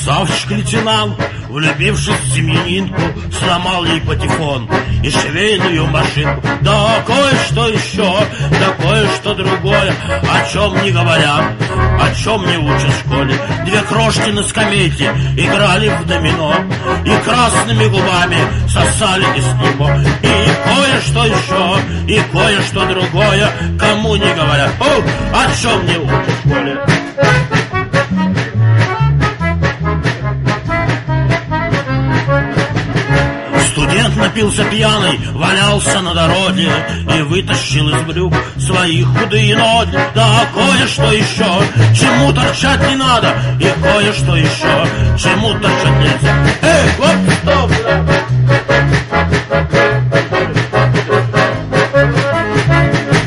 Красавчик-лейтенант, влюбившись в семьянинку, сломал ей патефон и швейную машинку. Да кое-что еще, да кое-что другое, о чем не говорят, о чем не учат в школе. Две крошки на скамейке играли в домино и красными губами сосали из него. И кое-что еще, и кое-что другое, кому не говорят, о чем не учат в школе. Студент напился пьяный, валялся на дороге и вытащил из брюк свои худые ноги. Да кое-что еще, чему торчать не надо, и кое-что еще, чему торчать нельзя. Эй, вот стоп!